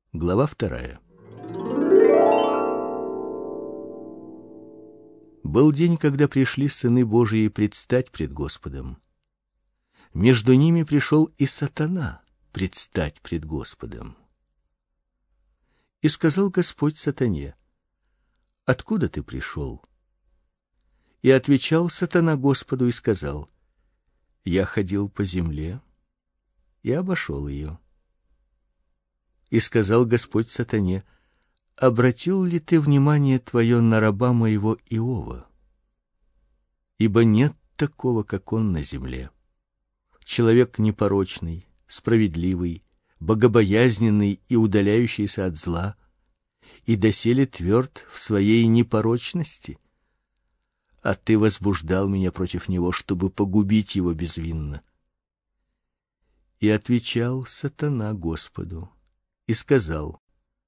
Глава 2. Был день, когда пришли сыны Божии предстать пред Господом. Между ними пришел и сатана предстать пред Господом. И сказал Господь сатане: откуда ты пришел? И отвечал сатана Господу и сказал: я ходил по земле и обошел ее. И сказал Господь сатане: обратил ли ты внимание твое на раба моего Иова? Ибо нет такого, как он на земле. Человек непорочный, справедливый, богобоязненный и удаляющийся от зла, и доселе тверд в своей непорочности. А ты возбуждал меня против него, чтобы погубить его безвинно. И отвечал сатана Господу и сказал: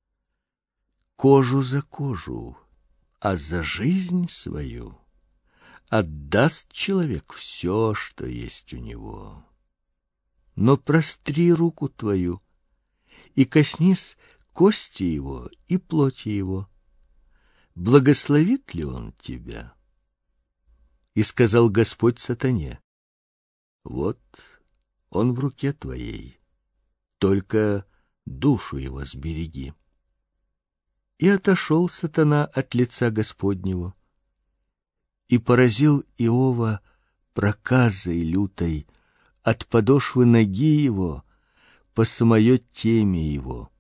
кожу за кожу, а за жизнь свою отдаст человек все, что есть у него. Но простри руку твою и коснись кости его и плоти его. Благословит ли он тебя? И сказал Господь сатане: вот он в руке твоей, только душу его сбереги. И отошел сатана от лица Господнего и поразил Иова проказой лютой от подошвы ноги его по самое темя его.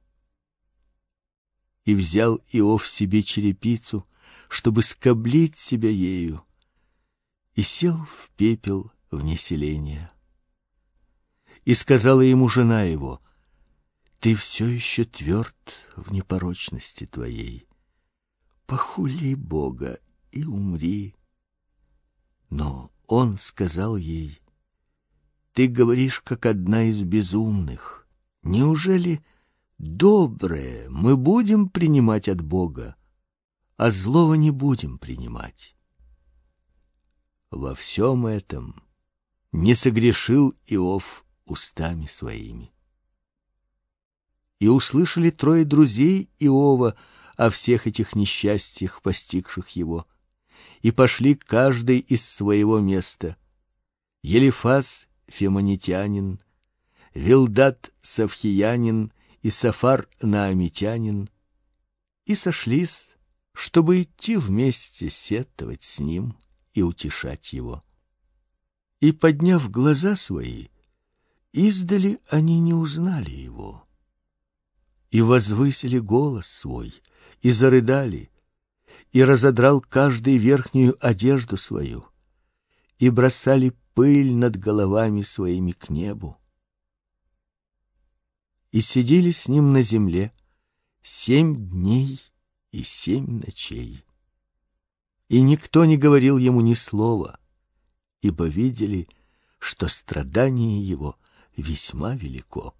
И взял Иов себе черепицу, чтобы скоблить себя ею, и сел в пепел вне селения. И сказала ему жена его: ты все еще тверд в непорочности твоей. Похули Бога и умри. Но он сказал ей: ты говоришь, как одна из безумных. Неужели доброе мы будем принимать от Бога, а злого не будем принимать? Во всем этом не согрешил Иов устами своими. И услышали трое друзей Иова о всех этих несчастьях, постигших его, и пошли каждый из своего места: Елифаз фемонитянин, Вилдат савхиянин и Сафар наамитянин, и сошлись, чтобы идти вместе сетовать с ним и утешать его. И, подняв глаза свои, издали они не узнали его. И возвысили голос свой, и зарыдали, и разодрал каждый верхнюю одежду свою, и бросали пыль над головами своими к небу. И сидели с ним на земле 7 дней и 7 ночей. И никто не говорил ему ни слова, ибо видели, что страдание его весьма велико.